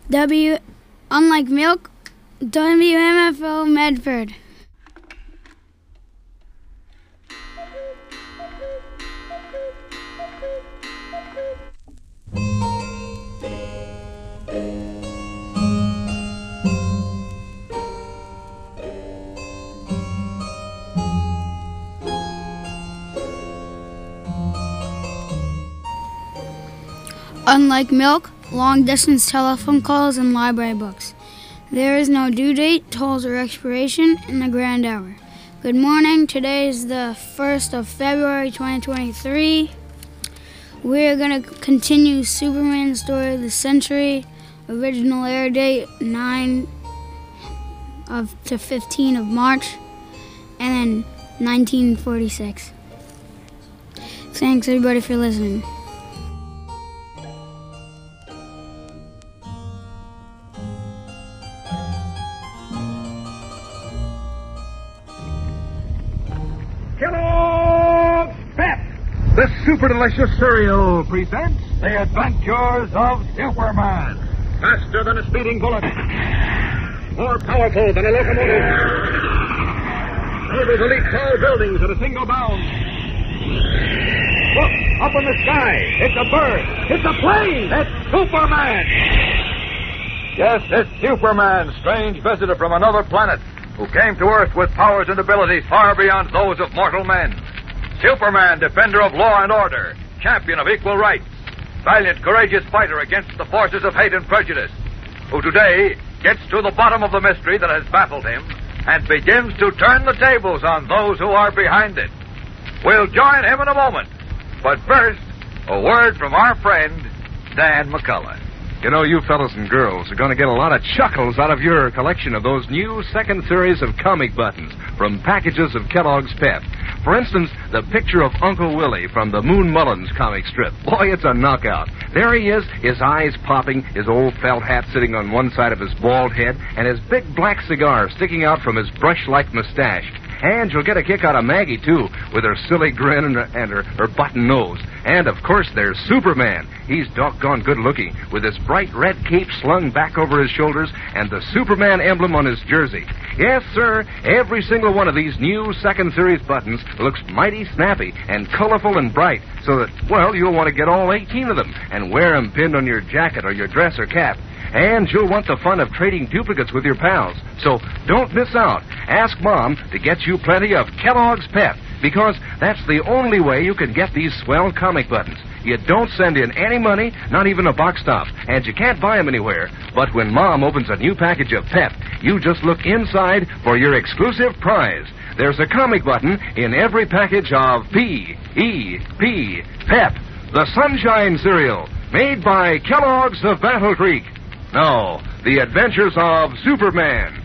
Unlike milk, WMFO Medford. Unlike milk, long-distance telephone calls, and library books, there is no due date, tolls, or expiration in the grand hour. Good morning. Today is the 1st of February, 2023. We're going to continue Superman Story of the Century. Original air date 9 to 15 of March, and then 1946. Thanks, everybody, for listening. Kellogg's Pep, the super delicious cereal, presents The Adventures of Superman. Faster than a speeding bullet, more powerful than a locomotive, able to leap tall buildings at a single bound. Look, up in the sky, it's a bird, it's a plane, it's Superman. Yes, it's Superman, strange visitor from another planet, who came to Earth with powers and abilities far beyond those of mortal men. Superman, defender of law and order, champion of equal rights, valiant, courageous fighter against the forces of hate and prejudice, who today gets to the bottom of the mystery that has baffled him and begins to turn the tables on those who are behind it. We'll join him in a moment. But first, a word from our friend, Dan McCullough. You know, you fellas and girls are going to get a lot of chuckles out of your collection of those new second series of comic buttons from packages of Kellogg's Pep. For instance, the picture of Uncle Willie from the Moon Mullins comic strip. Boy, it's a knockout. There he is, his eyes popping, his old felt hat sitting on one side of his bald head, and his big black cigar sticking out from his brush-like mustache. And you'll get a kick out of Maggie, too, with her silly grin and her button nose. And, of course, there's Superman. He's doggone good-looking, with his bright red cape slung back over his shoulders and the Superman emblem on his jersey. Yes, sir, every single one of these new second series buttons looks mighty snappy and colorful and bright, so that, well, you'll want to get all 18 of them and wear them pinned on your jacket or your dress or cap. And you'll want the fun of trading duplicates with your pals. So don't miss out. Ask Mom to get you plenty of Kellogg's Pep, because that's the only way you can get these swell comic buttons. You don't send in any money, not even a box top, and you can't buy them anywhere. But when Mom opens a new package of Pep, you just look inside for your exclusive prize. There's a comic button in every package of P.E.P. Pep, the Sunshine Cereal, made by Kellogg's of Battle Creek. No, The Adventures of Superman.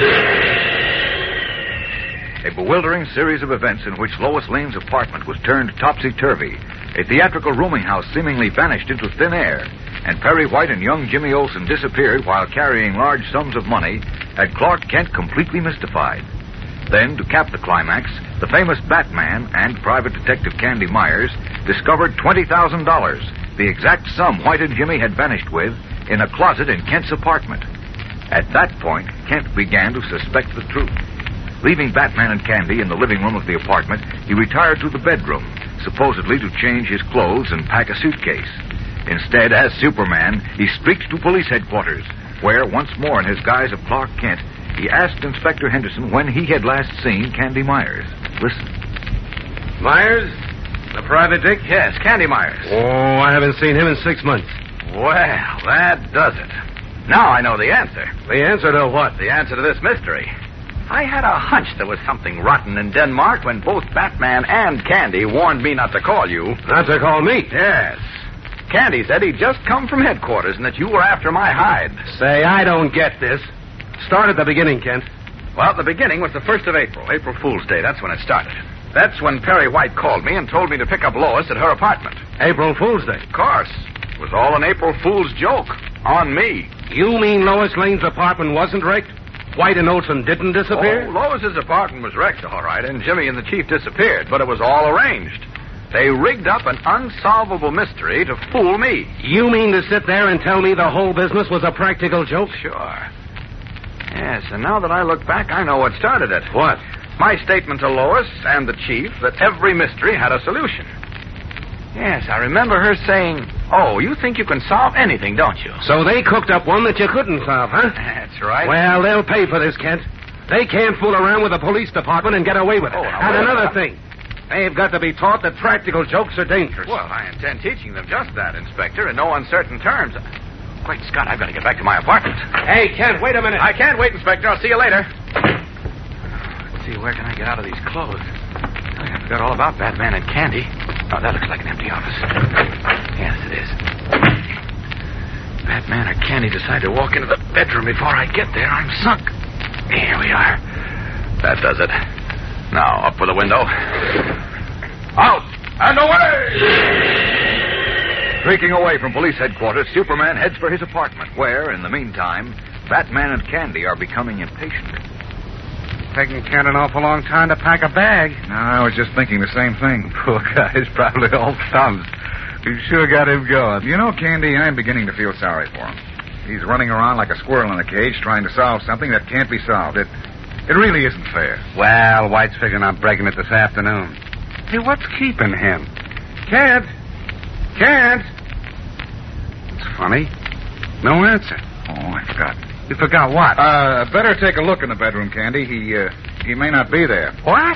A bewildering series of events in which Lois Lane's apartment was turned topsy-turvy, a theatrical rooming house seemingly vanished into thin air, and Perry White and young Jimmy Olsen disappeared while carrying large sums of money, had Clark Kent completely mystified. Then, to cap the climax, the famous Batman and Private Detective Candy Myers discovered $20,000, the exact sum White and Jimmy had vanished with, in a closet in Kent's apartment. At that point, Kent began to suspect the truth. Leaving Batman and Candy in the living room of the apartment, he retired to the bedroom, supposedly to change his clothes and pack a suitcase. Instead, as Superman, he streaked to police headquarters, where, once more in his guise of Clark Kent, he asked Inspector Henderson when he had last seen Candy Myers. Listen. Myers? The private dick? Yes, Candy Myers. Oh, I haven't seen him in 6 months. Well, that does it. Now I know the answer. The answer to what? The answer to this mystery. I had a hunch there was something rotten in Denmark when both Batman and Candy warned me not to call you. Not to call me? Yes. Candy said he'd just come from headquarters and that you were after my hide. Say, I don't get this. Start at the beginning, Kent. Well, the beginning was the 1st of April, April Fool's Day. That's when it started. That's when Perry White called me and told me to pick up Lois at her apartment. April Fool's Day? Of course. It was all an April Fool's joke. On me. You mean Lois Lane's apartment wasn't wrecked? White and Olsen didn't disappear? Oh, Lois's apartment was wrecked, all right, and Jimmy and the chief disappeared, but it was all arranged. They rigged up an unsolvable mystery to fool me. You mean to sit there and tell me the whole business was a practical joke? Sure. Yes, and now that I look back, I know what started it. What? My statement to Lois and the chief that every mystery had a solution. Yes, I remember her saying, "Oh, you think you can solve anything, don't you?" So they cooked up one that you couldn't solve, huh? That's right. Well, they'll pay for this, Kent. They can't fool around with the police department and get away with it. Oh, now, and wait a another minute. thing, they've got to be taught that practical jokes are dangerous. Well, I intend teaching them just that, Inspector, in no uncertain terms. Great Scott, I've got to get back to my apartment. Hey, Kent, wait a minute. I can't wait, Inspector. I'll see you later. Let's see, where can I get out of these clothes? I forgot all about Batman and Candy. Oh, that looks like an empty office. Yes, it is. Batman or Candy decide to walk into the bedroom before I get there, I'm sunk. Here we are. That does it. Now, up for the window. Out and away! Streaking away from police headquarters, Superman heads for his apartment, where, in the meantime, Batman and Candy are becoming impatient. Taking Kent an awful long time to pack a bag. No, I was just thinking the same thing. Poor guy's probably all thumbs. We sure got him going. You know, Candy, I'm beginning to feel sorry for him. He's running around like a squirrel in a cage trying to solve something that can't be solved. It really isn't fair. Well, White's figuring on breaking it this afternoon. Hey, what's keeping him? Kent! Kent! It's funny. No answer. Oh, I forgot. You forgot what? Better take a look in the bedroom, Candy. He may not be there. What?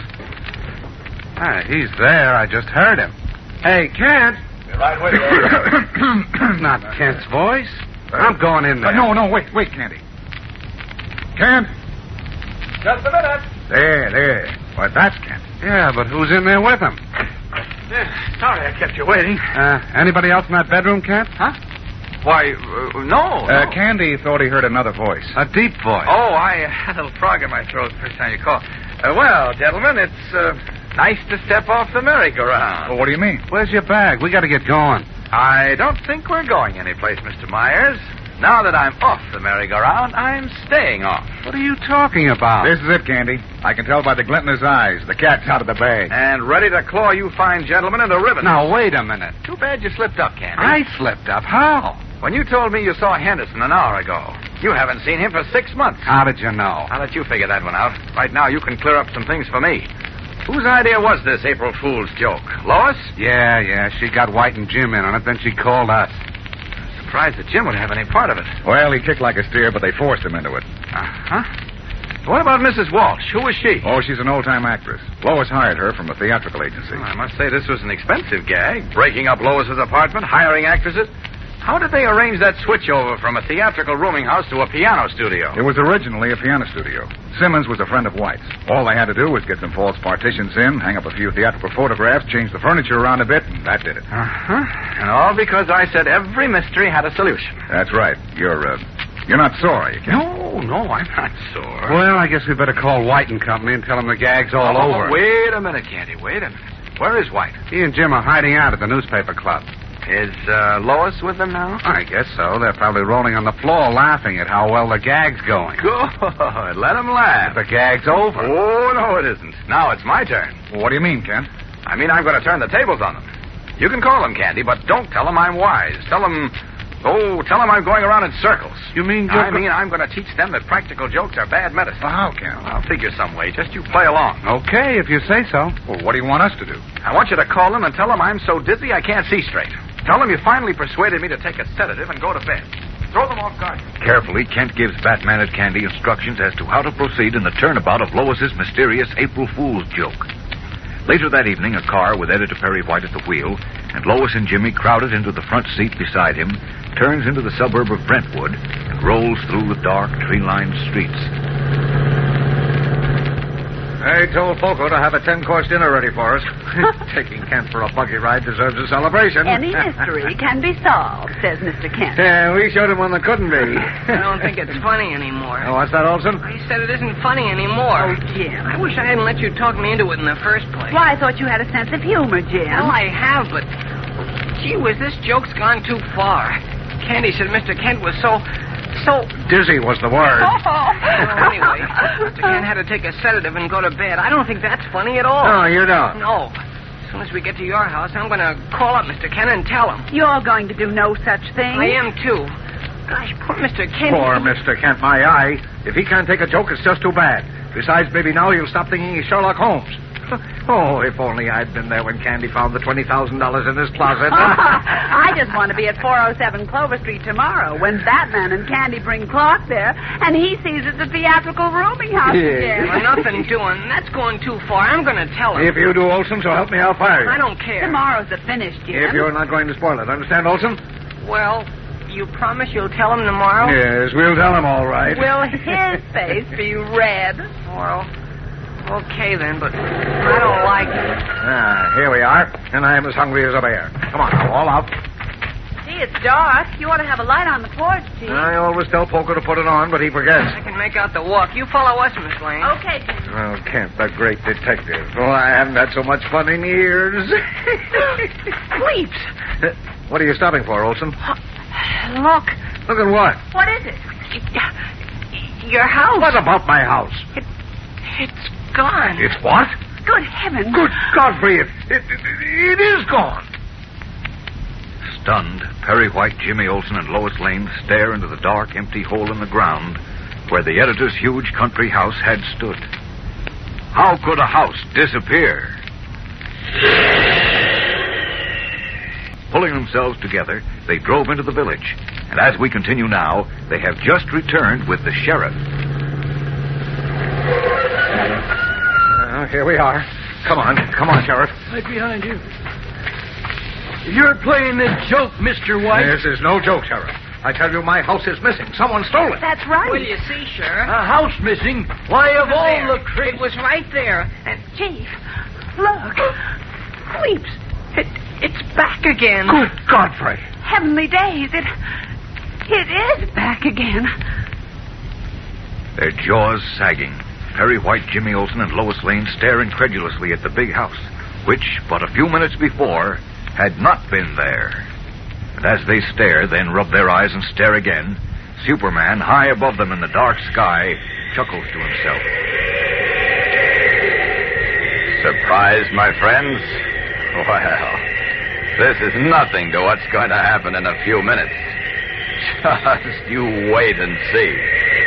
Ah, he's there. I just heard him. Hey, Kent! You're right with you. Not Kent's voice. I'm going in there. No, wait, Candy. Kent? Just a minute. There. Why, that's Kent. Yeah, but who's in there with him? Sorry I kept you waiting. Anybody else in that bedroom, Kent? Huh? Why, no. Candy thought he heard another voice. A deep voice. Oh, I had a little frog in my throat the first time you called. Well, gentlemen, it's nice to step off the merry-go-round. Well, what do you mean? Where's your bag? We got to get going. I don't think we're going anyplace, Mr. Myers. Now that I'm off the merry-go-round, I'm staying off. What are you talking about? This is it, Candy. I can tell by the glint in his eyes. The cat's out of the bag. And ready to claw you fine gentlemen into ribbons. Now, wait a minute. Too bad you slipped up, Candy. I slipped up. How? When you told me you saw Henderson an hour ago, you haven't seen him for 6 months. How did you know? I'll let you figure that one out. Right now, you can clear up some things for me. Whose idea was this April Fool's joke? Lois? Yeah. She got White and Jim in on it, then she called us. Surprised that Jim would have any part of it. Well, he kicked like a steer, but they forced him into it. Uh-huh. What about Mrs. Walsh? Who is she? Oh, she's an old-time actress. Lois hired her from a theatrical agency. I must say this was an expensive gag. Breaking up Lois's apartment, hiring actresses. How did they arrange that switchover from a theatrical rooming house to a piano studio? It was originally a piano studio. Simmons was a friend of White's. All they had to do was get some false partitions in, hang up a few theatrical photographs, change the furniture around a bit, and that did it. Uh-huh. And all because I said every mystery had a solution. That's right. You're not sore, are you, Ken? No, I'm not sore. Well, I guess we better call White and Company and tell them the gag's all over. Wait a minute, Candy. Wait a minute. Where is White? He and Jim are hiding out at the newspaper club. Is Lois with them now? I guess so. They're probably rolling on the floor laughing at how well the gag's going. Good. Let them laugh. The gag's over. Oh, no, it isn't. Now it's my turn. Well, what do you mean, Ken? I mean, I'm going to turn the tables on them. You can call them, Candy, but don't tell them I'm wise. Tell them I'm going around in circles. You mean I'm going to teach them that practical jokes are bad medicine. Well, how, Ken? I'll figure some way. Just you play along. Okay, if you say so. Well, what do you want us to do? I want you to call them and tell them I'm so dizzy I can't see straight. Tell them you finally persuaded me to take a sedative and go to bed. Throw them off guard. Carefully, Kent gives Batman and Candy instructions as to how to proceed in the turnabout of Lois's mysterious April Fool's joke. Later that evening, a car with Editor Perry White at the wheel and Lois and Jimmy crowded into the front seat beside him turns into the suburb of Brentwood and rolls through the dark, tree-lined streets. I told Foco to have a 10-course dinner ready for us. Taking Kent for a buggy ride deserves a celebration. Any mystery can be solved, says Mr. Kent. Yeah, we showed him one that couldn't be. I don't think it's funny anymore. Oh, what's that, Olson? He said it isn't funny anymore. Oh, Jim. I wish I hadn't let you talk me into it in the first place. Why, I thought you had a sense of humor, Jim. Well, I have, but gee whiz, this joke's gone too far. Candy said Mr. Kent was so Dizzy was the word. Well, anyway, Mr. Kent had to take a sedative and go to bed. I don't think that's funny at all. No, you don't. No. soon as we get to your house, I'm going to call up Mr. Kent and tell him. You're going to do no such thing. I am, too. Gosh, poor Mr. Kent. Poor Mr. Kent, my eye. If he can't take a joke, it's just too bad. Besides, maybe now he'll stop thinking he's Sherlock Holmes. Oh, if only I'd been there when Candy found the $20,000 in his closet. I just want to be at 407 Clover Street tomorrow when Batman and Candy bring Clark there, and he sees it's a theatrical rooming house again. Well, nothing doing. That's going too far. I'm going to tell him. If you do, Olson, so help me, I'll fire you. I don't care. Tomorrow's the finish, Jim. If you're not going to spoil it. Understand, Olson? Well, you promise you'll tell him tomorrow? Yes, we'll tell him all right. Will his face be red? Well, okay then, but I don't like it. Here we are, and I'm as hungry as a bear. Come on, now, all out. Gee, it's dark. You ought to have a light on the porch, Chief. I always tell Poker to put it on, but he forgets. I can make out the walk. You follow us, Miss Lane. Okay, Jim. Oh, Kent, the great detective. Oh, I haven't had so much fun in years. Leaps. What are you stopping for, Olson? Look. Look at what? What is it? Your house. What about my house? It's gone. It's what? Good heavens. Good Godfrey, it is gone. Stunned, Perry White, Jimmy Olsen, and Lois Lane stare into the dark, empty hole in the ground where the editor's huge country house had stood. How could a house disappear? Pulling themselves together, they drove into the village. And as we continue now, they have just returned with the sheriff. Here we are. Come on, Sheriff. Right behind you. You're playing a joke, Mr. White. This is no joke, Sheriff. I tell you, my house is missing. Someone stole it. That's right. Well, you see, Sheriff. A house missing? Why, of all the It was right there. And, Chief, look. Leaps. It's back again. Good Godfrey. Heavenly days. It is back again. Their jaws sagging, Perry White, Jimmy Olsen, and Lois Lane stare incredulously at the big house, which, but a few minutes before, had not been there. And as they stare, then rub their eyes and stare again, Superman, high above them in the dark sky, chuckles to himself. Surprised, my friends? Well, this is nothing to what's going to happen in a few minutes. Just you wait and see.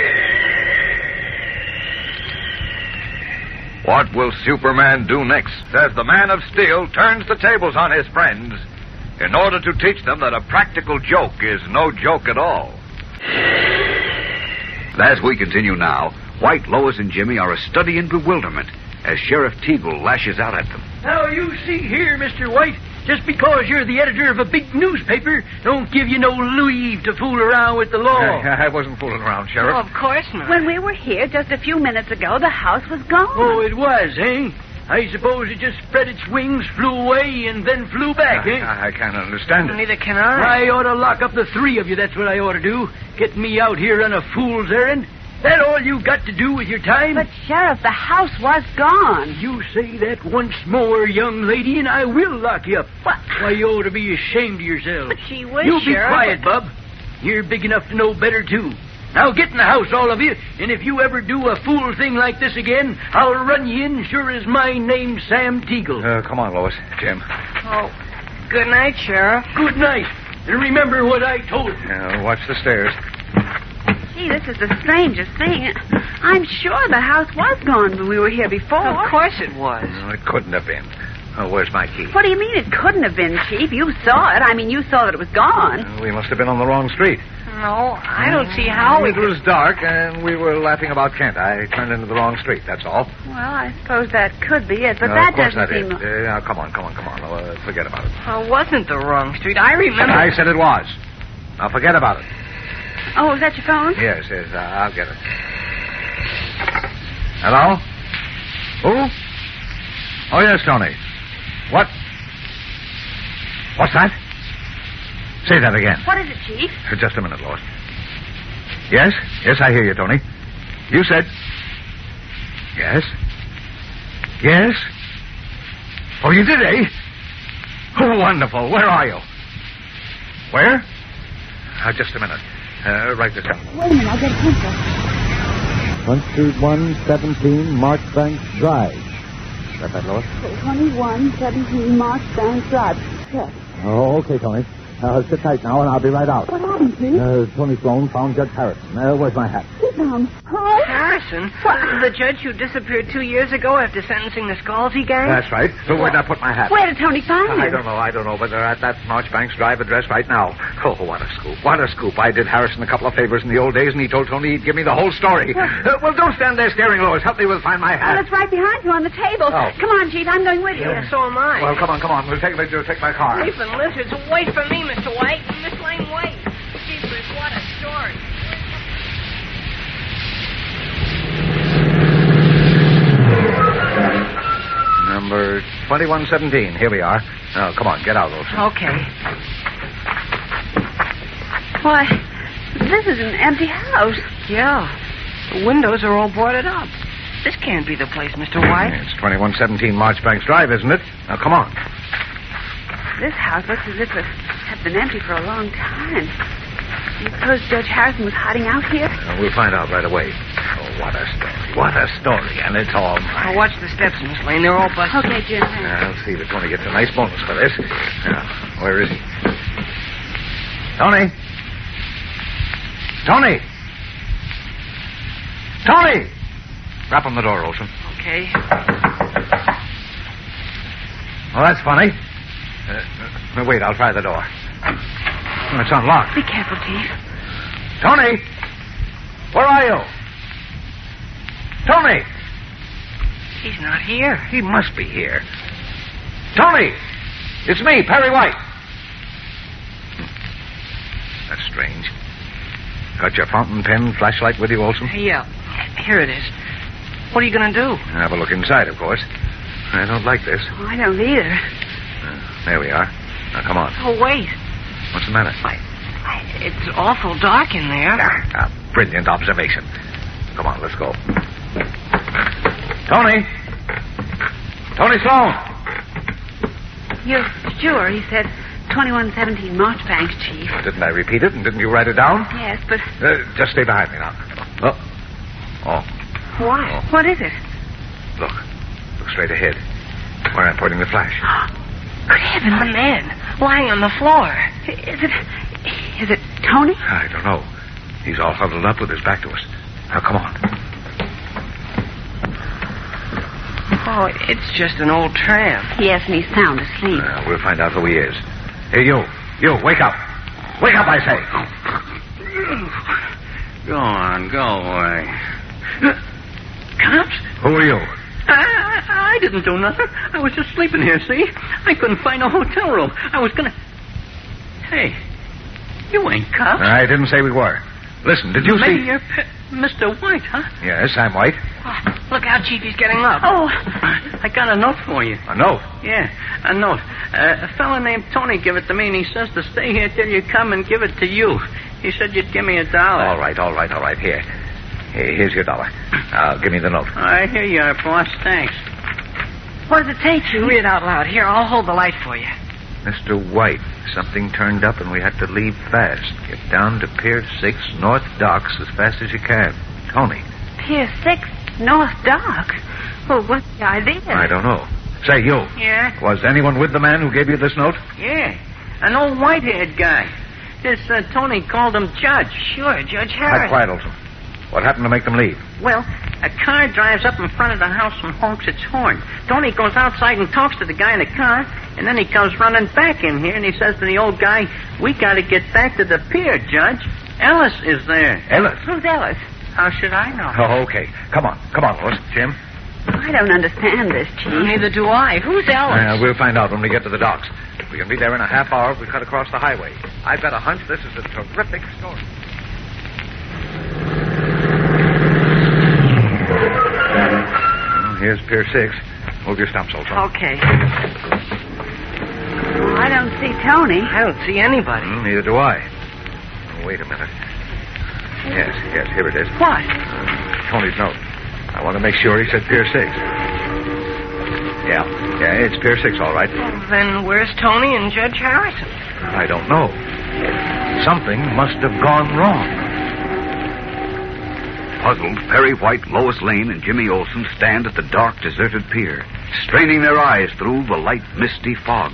What will Superman do next as the Man of Steel turns the tables on his friends in order to teach them that a practical joke is no joke at all? As we continue now, White, Lois, and Jimmy are a study in bewilderment as Sheriff Teagle lashes out at them. Now, you see here, Mr. White, just because you're the editor of a big newspaper don't give you no leave to fool around with the law. I wasn't fooling around, Sheriff. Oh, of course not. When we were here just a few minutes ago, the house was gone. Oh, it was, eh? I suppose it just spread its wings, flew away, and then flew back, eh? I can't understand it. Neither can I. I ought to lock up the three of you, that's what I ought to do. Get me out here on a fool's errand. That all you got to do with your time? But, Sheriff, the house was gone. You say that once more, young lady, and I will lock you up. What? Why, you ought to be ashamed of yourself. But she was, You be Sheriff. quiet, Bub. You're big enough to know better, too. Now get in the house, all of you, and if you ever do a fool thing like this again, I'll run you in sure as my name's Sam Teagle. Come on, Lois. Jim. Oh, good night, Sheriff. Good night. And remember what I told you. Watch the stairs. Gee, this is the strangest thing. I'm sure the house was gone when we were here before. Of course it was. No, it couldn't have been. Oh, where's my key? What do you mean it couldn't have been, Chief? You saw it. I mean, you saw that it was gone. We must have been on the wrong street. No, I don't see how we It was dark, and we were laughing about Kent. I turned into the wrong street, that's all. Well, I suppose that could be it, but No, that of course doesn't that seem... is. Now, come on. Forget about it. It wasn't the wrong street. I remember. I said it was. Now, forget about it. Oh, is that your phone? Yes, I'll get it. Hello? Who? Oh, yes, Tony. What? What's that? Say that again. What is it, Chief? Just a minute, Lois. Yes, I hear you, Tony. You said... Yes? Oh, you did, eh? Oh, wonderful. Where are you? Where? Just a minute. Write this down. Wait a minute, I'll get a pencil. Front Street 117, Marchbank Drive. Got that, Lois? 2117 Marchbank Drive. Yes. Oh, okay, Tony. Sit tight now, and I'll be right out. What happened, Chief? Tony Sloan found Judge Harrison. Where's my hat? Sit down. Hi. Harrison? The judge who disappeared 2 years ago after sentencing the Scalzi gang? That's right. So where'd I put my hat? Where did Tony find him? I don't know, but they're at that Marchbanks Drive address right now. Oh, what a scoop. What a scoop. I did Harrison a couple of favors in the old days, and he told Tony he'd give me the whole story. Well, don't stand there staring, Lois. Help me with find my hat. Well, it's right behind you on the table. Oh. Come on, Chief. I'm going with you. Yeah, so am I. Well, come on. We'll take my car. Leaping lizards, wait for me, Mr. White. Miss Lane, wait. Jeepers, what a story. Number 2117. Here we are. Now, come on, get out, Olson. Okay. Why, this is an empty house. Yeah. The windows are all boarded up. This can't be the place, Mr. White. It's 2117 Marchbanks Drive, isn't it? Now, come on. This house looks as if it had been empty for a long time. You suppose Judge Harrison was hiding out here? We'll find out right away. Oh, what a story. What a story. And it's all mine. Watch the steps, Miss Lane. They're all busted. Okay, Jim. I'll see that Tony gets a nice bonus for this. Now, where is he? Tony! Tony! Tony! Rap on the door, Olson. Okay. Well, that's funny. Wait, I'll try the door. It's unlocked. Be careful, Chief. Tony! Where are you? Tony! He's not here. He must be here. Tony! It's me, Perry White. That's strange. Got your fountain pen, flashlight with you, Olson? Yeah. Here it is. What are you going to do? Have a look inside, of course. I don't like this. Oh, I don't either. There we are. Now, come on. Oh, wait. What's the matter? It's awful dark in there. Brilliant observation. Come on, let's go. Tony! Tony Sloan! You're sure he said 2117 Marchbanks, Chief? Didn't I repeat it, and didn't you write it down? Yes, but... Just stay behind me now. Oh. Why? Oh. What is it? Look straight ahead. Where I'm pointing the flash. Good heavens. A man lying on the floor. Is it Tony? I don't know. He's all huddled up with his back to us. Now, come on. Oh, it's just an old tramp. Yes, and he's sound asleep. We'll find out who he is. Hey, you, wake up. Wake up, I say. Go on, go away. Cops? Who are you? I didn't do nothing. I was just sleeping here, see? I couldn't find a hotel room. I was gonna... Hey, you ain't cops. I didn't say we were. Listen, did you Maybe see... you're Mr. White, huh? Yes, I'm White. Oh, look out, Chief. He's getting up. Oh. I got a note for you. A note? Yeah, a note. A fella named Tony gave it to me, and he says to stay here till you come and give it to you. He said you'd give me $1. All right. Here. Here's your $1. Give me the note. I hear you are, boss. Thanks. What does it say, Chief? Read it out loud. Here, I'll hold the light for you. Mr. White, something turned up and we had to leave fast. Get down to Pier 6, North Docks as fast as you can. Tony. Pier 6, North Dock. Well, what's the idea? I don't know. Say, you. Yeah? Was anyone with the man who gave you this note? Yeah, an old white-haired guy. This Tony called him Judge. Sure, Judge Keep Harris. quiet, Olson. What happened to make them leave? Well, a car drives up in front of the house and honks its horn. Tony goes outside and talks to the guy in the car, and then he comes running back in here, and he says to the old guy, "We got to get back to the pier, Judge. Ellis is there." Ellis? Who's Ellis? How should I know? Oh, okay. Come on, Lois. Jim? I don't understand this, Chief. Neither do I. Who's Ellis? We'll find out when we get to the docks. We can be there in a half hour if we cut across the highway. I've got a hunch this is a terrific story. Here's Pier 6. Move your stumps, Olson. Okay. I don't see Tony. I don't see anybody. Neither do I. Oh, wait a minute. Yes, here it is. What? Tony's note. I want to make sure he said Pier 6. Yeah, it's Pier 6, all right. Well, then where's Tony and Judge Harrison? I don't know. Something must have gone wrong. Puzzled, Perry White, Lois Lane, and Jimmy Olsen stand at the dark, deserted pier. straining their eyes through the light, misty fog.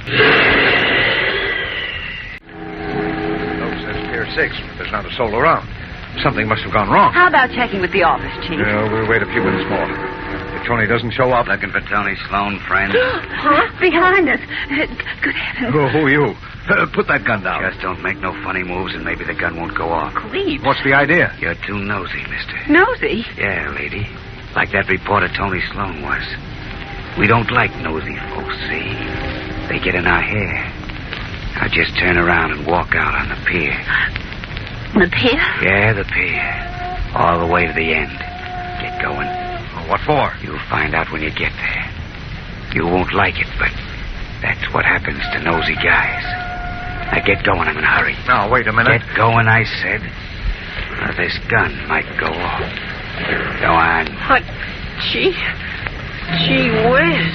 Note says Pier 6. There's not a soul around. Something must have gone wrong. How about checking with the office, Chief? We'll wait a few minutes more. If Tony doesn't show up... Looking for Tony Sloan, friend? Huh? Behind us. Good heavens. Who are you? Put that gun down. Just don't make no funny moves and maybe the gun won't go off. Cleve. What's the idea? You're too nosy, mister. Nosy? Yeah, lady. Like that reporter Tony Sloan was. We don't like nosy folks, see? They get in our hair. Now just turn around and walk out on the pier. The pier? Yeah, the pier. All the way to the end. Get going. What for? You'll find out when you get there. You won't like it, but that's what happens to nosy guys. Now get going. I'm in a hurry. Now, wait a minute. Get going, I said. Or this gun might go off. Go on. What? Gee whiz.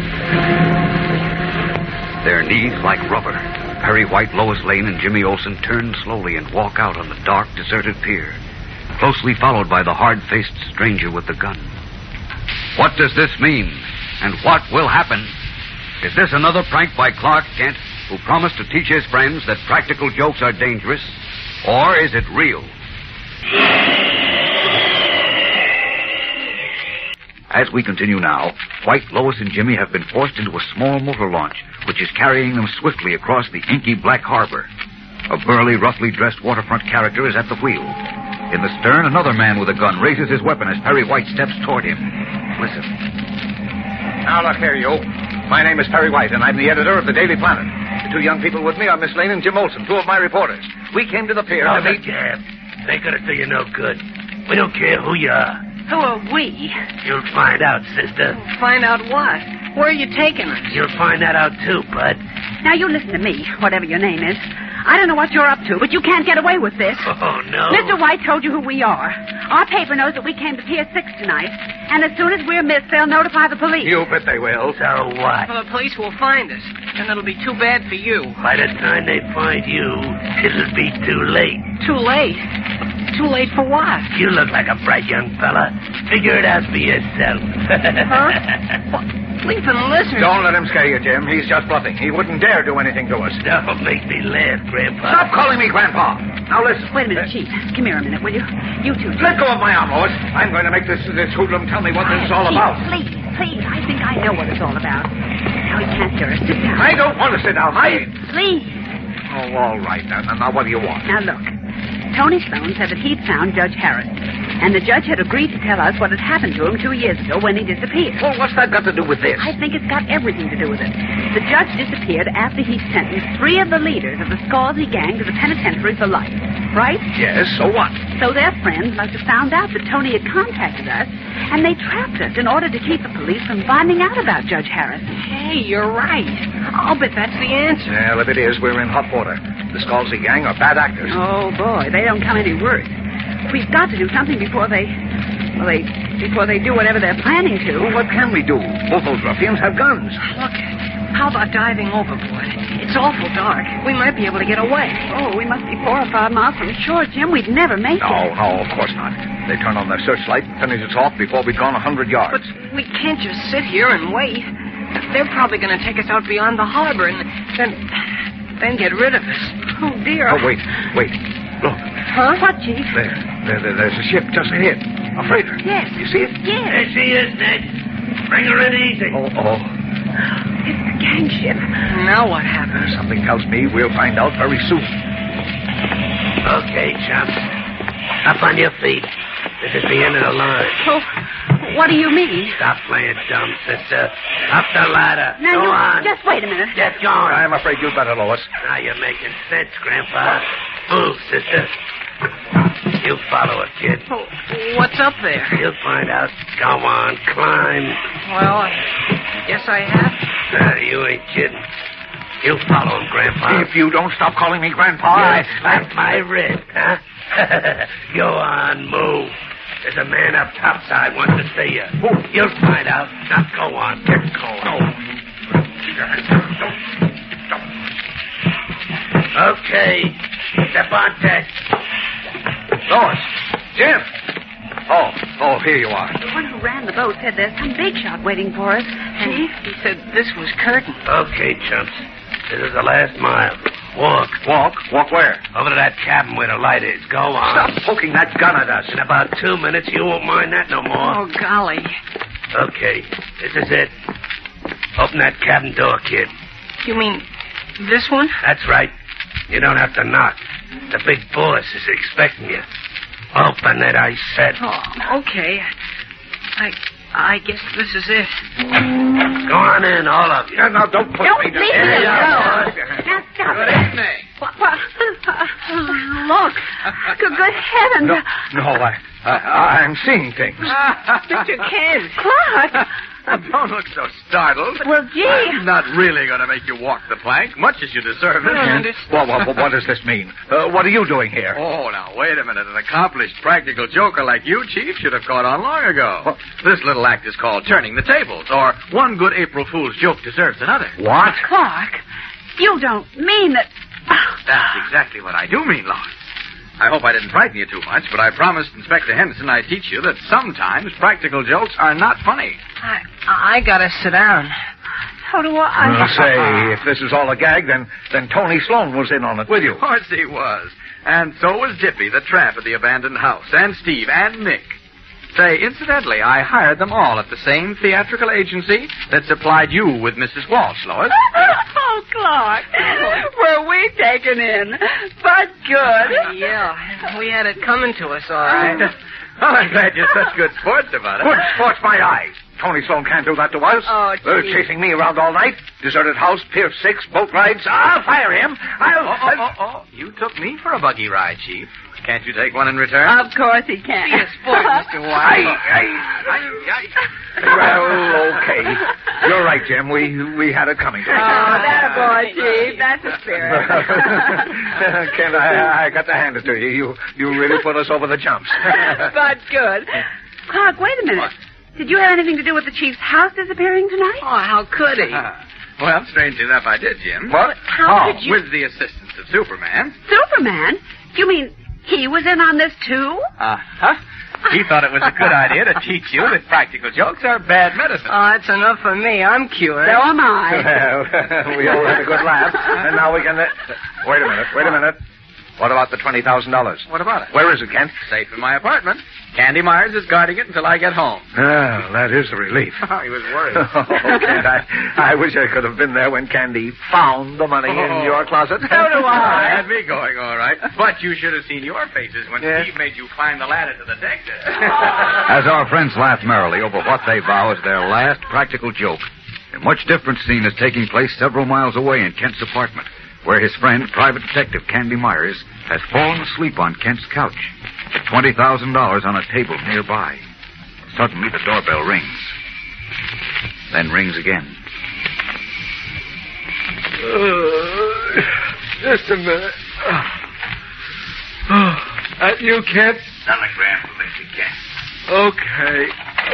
Their knees like rubber. Perry White, Lois Lane, and Jimmy Olsen turn slowly and walk out on the dark, deserted pier, closely followed by the hard-faced stranger with the gun. What does this mean? And what will happen? Is this another prank by Clark Kent, who promised to teach his friends that practical jokes are dangerous? Or is it real? As we continue now, White, Lois, and Jimmy have been forced into a small motor launch, which is carrying them swiftly across the inky black harbor. A burly, roughly dressed waterfront character is at the wheel. In the stern, another man with a gun raises his weapon as Perry White steps toward him. Listen. Now, look here, you. My name is Perry White, and I'm the editor of the Daily Planet. The two young people with me are Miss Lane and Jim Olsen, two of my reporters. We came to the pier to meet... They ain't gonna do you no good. We don't care who you are. Who are we? You'll find out, sister. Find out what? Where are you taking us? You'll find that out, too, bud. Now, you listen to me, whatever your name is. I don't know what you're up to, but you can't get away with this. Oh, no. Mr. White told you who we are. Our paper knows that we came to Pier 6 tonight, and as soon as we're missed, they'll notify the police. You bet they will. So what? Well, the police will find us, and it'll be too bad for you. By the time they find you, it'll be too late. Too late? Too late for what? You look like a bright young fella. Figure it out for yourself. Huh? Well, please listen. Don't let him scare you, Jim. He's just bluffing. He wouldn't dare do anything to us. Don't make me laugh, Grandpa. Stop calling me Grandpa. Now, listen. Wait a minute, Chief. Come here a minute, will you? You two. Let go of my arm, Lois. I'm going to make this hoodlum tell me what this is all Chief, about. Please. I think I know what it's all about. Now, he can't hear us. Sit down. I don't want to sit down. Please. Oh, all right. Now, what do you want? Now, look. Tony Sloan said that he'd found Judge Harris, and the judge had agreed to tell us what had happened to him 2 years ago when he disappeared. Well, what's that got to do with this? I think it's got everything to do with it. The judge disappeared after he sentenced 3 of the leaders of the Scalzi gang to the penitentiary for life, right? Yes, so what? So their friends must have found out that Tony had contacted us, and they trapped us in order to keep the police from finding out about Judge Harris. Hey, you're right. I'll bet that's the answer. Well, if it is, we're in hot water. The Scalzi gang are bad actors. Oh, boy, they don't come any worse. We've got to do something before they do whatever they're planning to. Well, what can we do? Both those ruffians have guns. Look, how about diving overboard? It's awful dark. We might be able to get away. Oh, we must be 4 or 5 miles from shore, Jim. We'd never make it. No, of course not. They turn on their searchlight and finish us off before we've gone 100 yards. But we can't just sit here and wait. They're probably going to take us out beyond the harbor and then get rid of us. Oh, dear. Oh, wait. Look. Huh? What, Chief? There's a ship just ahead. A freighter. Yes. You see it? Yes. There she is, Ned. Bring her in easy. Oh. It's the gang ship. Now what happens? Something tells me we'll find out very soon. Okay, chumps. Up on your feet. This is the end of the line. Oh, what do you mean? Stop playing dumb, sister. Up the ladder. Now, Go on. Just wait a minute. Get going. I'm afraid you'd better, Lois. Now you're making sense, Grandpa. Move, sister. You follow it, kid. Oh, what's up there? You'll find out. Go on, climb. Well, I guess I have. You ain't kidding. You follow him, Grandpa. If you don't stop calling me Grandpa, I slap my wrist, huh? Go on, move. There's a man up topside wants to see you. You'll find out. Now go on, get going. Okay, step on deck. Lois. Jim. Oh. Oh, here you are. The one who ran the boat said there's some big shot waiting for us. Chief, he said this was Curtin. Okay, chumps. This is the last mile. Walk. Walk? Walk where? Over to that cabin where the light is. Go on. Stop poking that gun at us. In about 2 minutes, you won't mind that no more. Oh, golly. Okay, this is it. Open that cabin door, kid. You mean this one? That's right. You don't have to knock. The big boss is expecting you. Open it, I said. Oh, okay. I guess this is it. Go on in, all of you. No, don't push Don't me. leave me alone. Now stop it. evening. Look. Good heavens. No, I'm seeing things. Mr. Kent. Clark. Don't look so startled. Well, gee. I'm not really going to make you walk the plank, much as you deserve it. What does this mean? What are you doing here? Oh, now, wait a minute. An accomplished practical joker like you, Chief, should have caught on long ago. This little act is called turning the tables, or one good April Fool's joke deserves another. What? Clark, you don't mean that... That's exactly what I do mean, Lawrence. I hope I didn't frighten you too much, but I promised Inspector Henderson I'd teach you that sometimes practical jokes are not funny. I gotta sit down. So do I. Say, if this is all a gag, then Tony Sloan was in on it with you. Of course he was. And so was Dippy, the tramp at the abandoned house, and Steve, and Nick. Say, incidentally, I hired them all at the same theatrical agency that supplied you with Mrs. Walsh, Lois. Oh, Clark. Were we taken in? But good. Yeah, we had it coming to us, all right. Oh, I'm glad you're such good sports about it. Good sports, my eye. Tony Sloan can't do that to us. Oh, They're gee. chasing me around all night. Deserted house, Pier 6, boat rides. I'll fire him. Oh. You took me for a buggy ride, Chief. Can't you take one in return? Of course he can. Be a sport, Mr. Wilde. Well, okay. You're right, Jim. We had it coming to us. Oh, that boy, Chief. That's a spirit. Kent, I got to hand it to you. You really put us over the jumps. But good. Clark, wait a minute. What? Did you have anything to do with the chief's house disappearing tonight? Oh, how could he? Well, strange enough, I did, Jim. What? How could you... With the assistance of Superman. Superman? You mean he was in on this, too? Uh-huh. He thought it was a good idea to teach you that practical jokes are bad medicine. Oh, that's enough for me. I'm cured. So am I. Well, we all had a good laugh. And now we can... Wait a minute. What about the $20,000? What about it? Where is it, Kent? Safe in my apartment. Candy Myers is guarding it until I get home. Oh, that is a relief. He was worried. Oh, Kent, I wish I could have been there when Candy found the money in your closet. So do I. Had me going, all right. But you should have seen your faces when Steve made you climb the ladder to the deck there. As our friends laugh merrily over what they vow is their last practical joke, a much different scene is taking place several miles away in Kent's apartment, where his friend, Private Detective Candy Myers, has fallen asleep on Kent's couch, with $20,000 on a table nearby. Suddenly, the doorbell rings. Then rings again. Just a minute. That you, Kent? Telegram for Mr. Kent. Okay.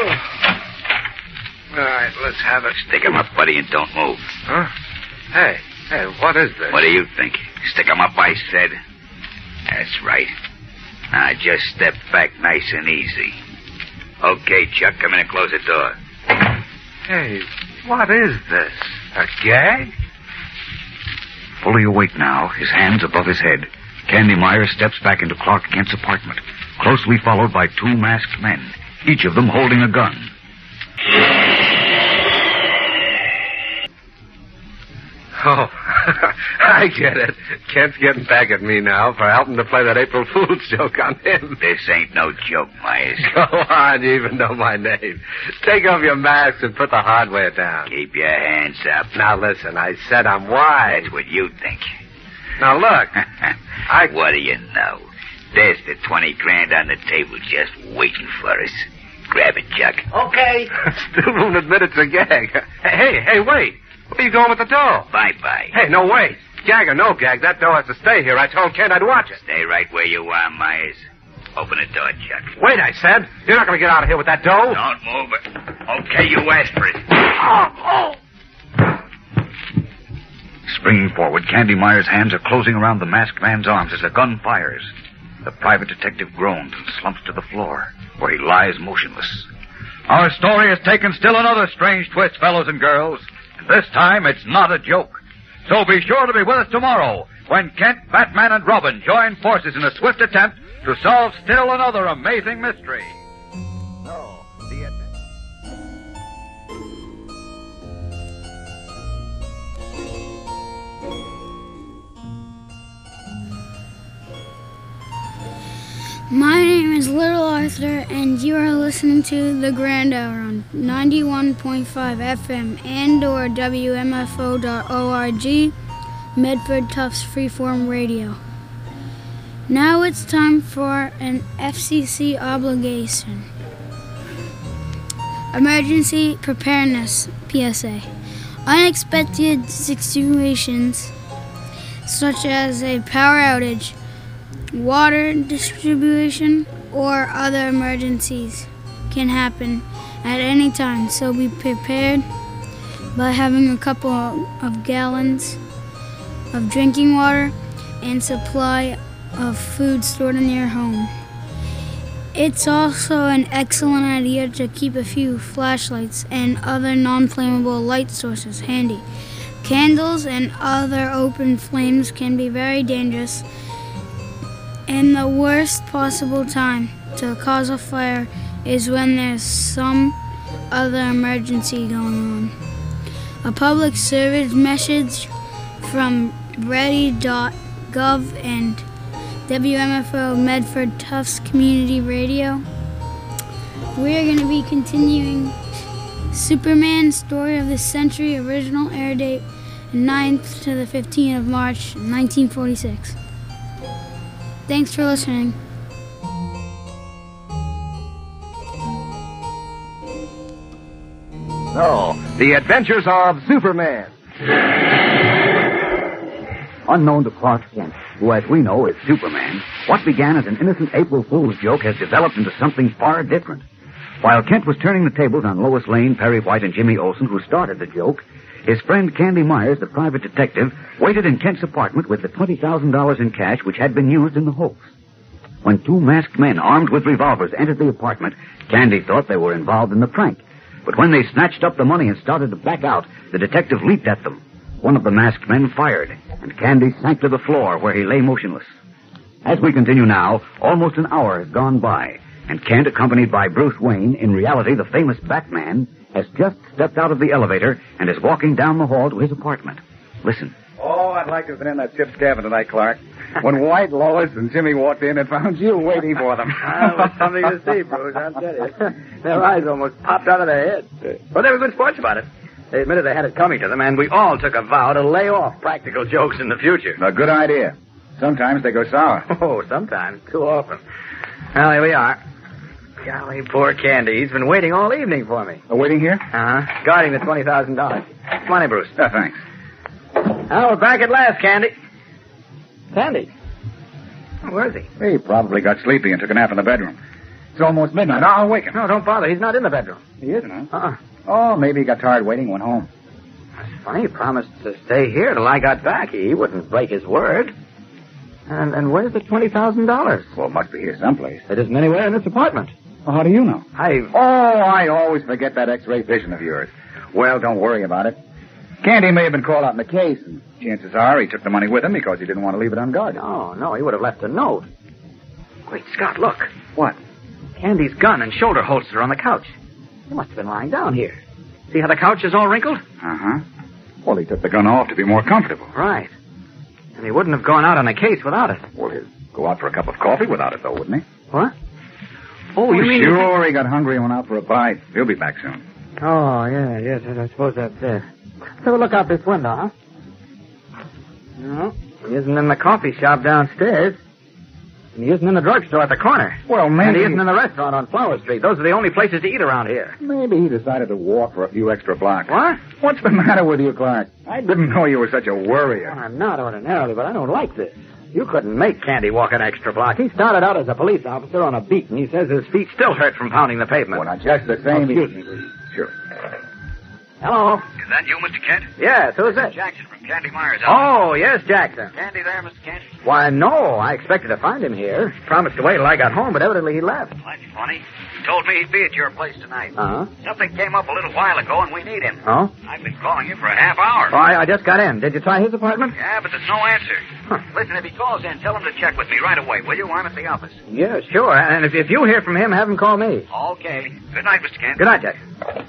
All right, let's have it. Stick 'em up, buddy, and don't move. Huh? Hey, what is this? What do you think? Stick 'em up, I said. That's right. Now, just step back nice and easy. Okay, Chuck, come in and close the door. Hey, what is this? A gag? Fully awake now, his hands above his head, Candy Myers steps back into Clark Kent's apartment, closely followed by two masked men, each of them holding a gun. Oh, I get it. Kent's getting back at me now for helping to play that April Fool's joke on him. This ain't no joke, Myers. Go on, you even know my name. Take off your mask and put the hardware down. Keep your hands up. Now, listen, I said I'm wise. That's what you think. Now, look. What do you know? There's the 20 grand on the table just waiting for us. Grab it, Chuck. Okay. Still won't admit it's a gag. Hey, wait. Where are you going with the dough? Bye-bye. Hey, no, wait. Gag or no gag, that dough has to stay here. I told Kent I'd watch it. Stay right where you are, Myers. Open the door, Chuck. Wait, I said. You're not going to get out of here with that dough. Don't move it. Okay, you asked for it. Springing forward, Candy Myers' hands are closing around the masked man's arms as a gun fires. The private detective groans and slumps to the floor, where he lies motionless. Our story has taken still another strange twist, fellows and girls. And this time, it's not a joke. So be sure to be with us tomorrow, when Kent, Batman, and Robin join forces in a swift attempt to solve still another amazing mystery. My name is Little Arthur, and you are listening to The Grand Hour on 91.5 FM and/or WMFO.org, Medford Tufts Freeform Radio. Now it's time for an FCC obligation. Emergency Preparedness PSA. Unexpected situations such as a power outage, water distribution, or other emergencies can happen at any time, so be prepared by having a couple of gallons of drinking water and supply of food stored in your home. It's also an excellent idea to keep a few flashlights and other non-flammable light sources handy. Candles and other open flames can be very dangerous, and the worst possible time to cause a fire is when there's some other emergency going on. A public service message from Ready.gov and WMFO Medford Tufts Community Radio. We're going to be continuing Superman Story of the Century, original air date 9th to the 15th of March, 1946. Thanks for listening. So, The Adventures of Superman. Unknown to Clark Kent, who, as we know, is Superman, what began as an innocent April Fool's joke has developed into something far different. While Kent was turning the tables on Lois Lane, Perry White, and Jimmy Olsen, who started the joke, his friend Candy Myers, the private detective, waited in Kent's apartment with the $20,000 in cash which had been used in the hoax. When two masked men armed with revolvers entered the apartment, Candy thought they were involved in the prank. But when they snatched up the money and started to back out, the detective leaped at them. One of the masked men fired, and Candy sank to the floor where he lay motionless. As we continue now, almost an hour has gone by, and Kent, accompanied by Bruce Wayne, in reality the famous Batman, has just stepped out of the elevator and is walking down the hall to his apartment. Listen. Oh, I'd like to have been in that ship's cabin tonight, Clark. When White, Lois, and Jimmy walked in and found you waiting for them. That was something to see, Bruce, I'll tell you. Their eyes almost popped out of their heads. But they were good sports about it. They admitted they had it coming to them, and we all took a vow to lay off practical jokes in the future. A good idea. Sometimes they go sour. Oh, sometimes. Too often. Well, here we are. Golly, poor Candy. He's been waiting all evening for me. Waiting here? Uh-huh. Guarding the $20,000. Money, Bruce. Oh, thanks. Well, we're back at last, Candy. Candy? Where is he? He probably got sleepy and took a nap in the bedroom. It's almost midnight. I'll wake him. No, don't bother. He's not in the bedroom. He isn't, huh? Uh-uh. Oh, maybe he got tired waiting and went home. That's funny. He promised to stay here till I got back. He wouldn't break his word. And where's the $20,000? Well, it must be here someplace. It isn't anywhere in this apartment. Well, how do you know? I always forget that X-ray vision of yours. Well, don't worry about it. Candy may have been called out in the case, and chances are he took the money with him because he didn't want to leave it unguarded. No, he would have left a note. Wait, Scott, look. What? Candy's gun and shoulder holster on the couch. He must have been lying down here. See how the couch is all wrinkled? Uh-huh. Well, he took the gun off to be more comfortable. Right. And he wouldn't have gone out on a case without it. Well, he'd go out for a cup of coffee without it, though, wouldn't he? What? Oh, you mean... Sure, he got hungry and went out for a bite. He'll be back soon. Oh, yes, I suppose that's it. Let's have a look out this window, huh? No, he isn't in the coffee shop downstairs. And he isn't in the drugstore at the corner. Well, maybe... And he isn't in the restaurant on Flower Street. Those are the only places to eat around here. Maybe he decided to walk for a few extra blocks. What? What's the matter with you, Clark? I didn't know you were such a worrier. Well, I'm not ordinarily, but I don't like this. You couldn't make Candy walk an extra block. He started out as a police officer on a beat, and he says his feet still hurt from pounding the pavement. Well, now, just the same... Excuse me, please. Sure. Hello. Is that you, Mr. Kent? Yes, who's this? Jackson from Candy Myers' Oh, yes, Jackson. Candy there, Mr. Kent? Why, no. I expected to find him here. He promised to wait till I got home, but evidently he left. That's funny. He told me he'd be at your place tonight. Uh-huh. Something came up a little while ago, and we need him. Oh? I've been calling you for a half hour. Oh, I just got in. Did you try his apartment? Yeah, but there's no answer. Listen, if he calls in, tell him to check with me right away, will you? I'm at the office. Yeah, sure. And if you hear from him, have him call me. Okay. Good night, Mr. Kent. Good night, Jack.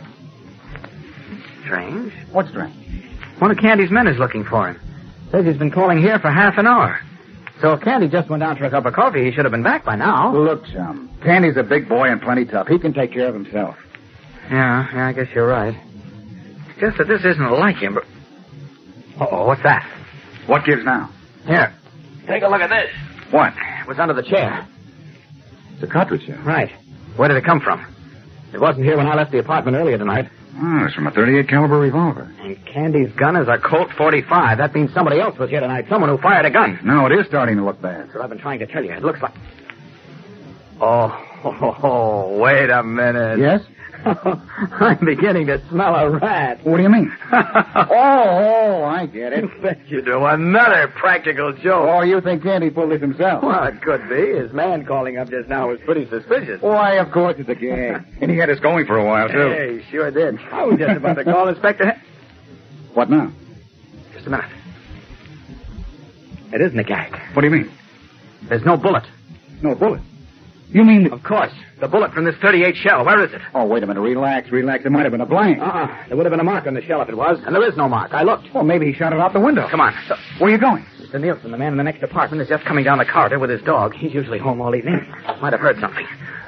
Strange. What's strange? One of Candy's men is looking for him. Says he's been calling here for half an hour. So if Candy just went down for a cup of coffee, he should have been back by now. Look, chum. Candy's a big boy and plenty tough. He can take care of himself. Yeah, I guess you're right. It's just that this isn't like him, but... Uh-oh, what's that? What gives now? Here. Take a look at this. What? It was under the chair. It's a cartridge shell. Right. Where did it come from? It wasn't here when I left the apartment earlier tonight. Oh, it's from a .38 caliber revolver. And Candy's gun is a Colt .45. That means somebody else was here tonight. Someone who fired a gun. No, it is starting to look bad. That's what I've been trying to tell you. It looks like... Oh, wait a minute. Yes? I'm beginning to smell a rat. What do you mean? Oh, I get it. Bet you do. Another practical joke. Oh, you think Candy pulled this himself? Well, it could be. His man calling up just now was pretty suspicious. Why, of course it's a gag. And he had us going for a while, too. Hey, sure did. I was just about to call Inspector... What now? Just a minute. It isn't a gag. What do you mean? There's no bullet. No bullet? You mean... Of course. The bullet from this .38 shell. Where is it? Oh, wait a minute. Relax. It might have been a blank. There would have been a mark on the shell if it was. And there is no mark. I looked. Well, maybe he shot it out the window. Come on. Where are you going? Mr. Nielsen, the man in the next apartment, is just coming down the corridor with his dog. He's usually home all evening. Might have heard something.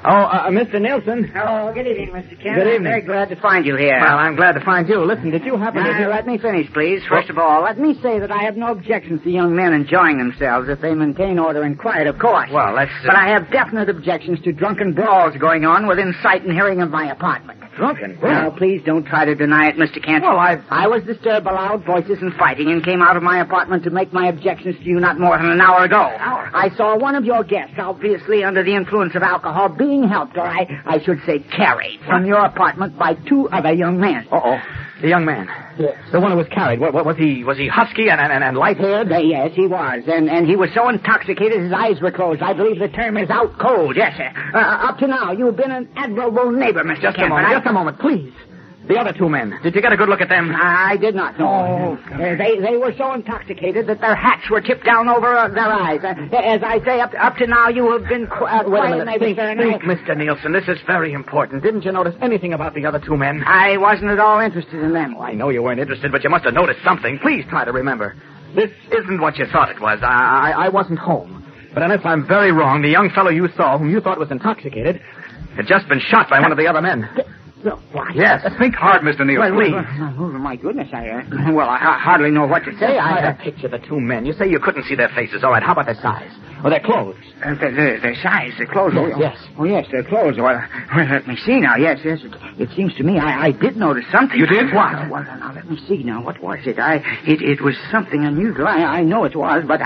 Mr. Nielsen. Oh, good evening, Mr. Kent. Good evening. I'm very glad to find you here. Well, I'm glad to find you. Listen, did you happen to hear... Let me finish, please. First of all, let me say that I have no objections to young men enjoying themselves if they maintain order and quiet, of course. Well, that's... But I have definite objections to drunken brawls going on within sight and hearing of my apartment. Drunken Now, please don't try to deny it, Mr. Kent. Well, I was disturbed by loud voices and fighting and came out of my apartment to make my objections to you not more than an hour ago. I saw one of your guests, obviously under the influence of alcohol, being helped, or I should say carried, from your apartment by two other young men. Uh-oh. The young man. Yes. The one who was carried. What was he husky and light-haired? Yes, he was. And he was so intoxicated his eyes were closed. I believe the term is out cold. Yes, sir. Up to now, you've been an admirable neighbor, Mr. Just Kent. Just a moment, please. The other two men. Did you get a good look at them? I did not know. They were so intoxicated that their hats were tipped down over their eyes. As I say, up to now, you have been quiet. Wait a minute. Think, Mr. Nielsen, this is very important. Didn't you notice anything about the other two men? I wasn't at all interested in them. Well, I know you weren't interested, but you must have noticed something. Please try to remember. This isn't what you thought it was. I wasn't home. But unless I'm very wrong, the young fellow you saw, whom you thought was intoxicated, had just been shot by one of the other men. What? Yes. Think hard, Mr. Nielsen. Oh, my goodness. I hardly know what to say. I picture the two men. You say you couldn't see their faces. All right, how about their size? Or their clothes? Their size, their clothes. Yes. Oh, yes, their clothes. Well, let me see now. Yes. It seems to me I did notice something. You did? What? Well, now, let me see now. What was it? It was something unusual. I know it was, but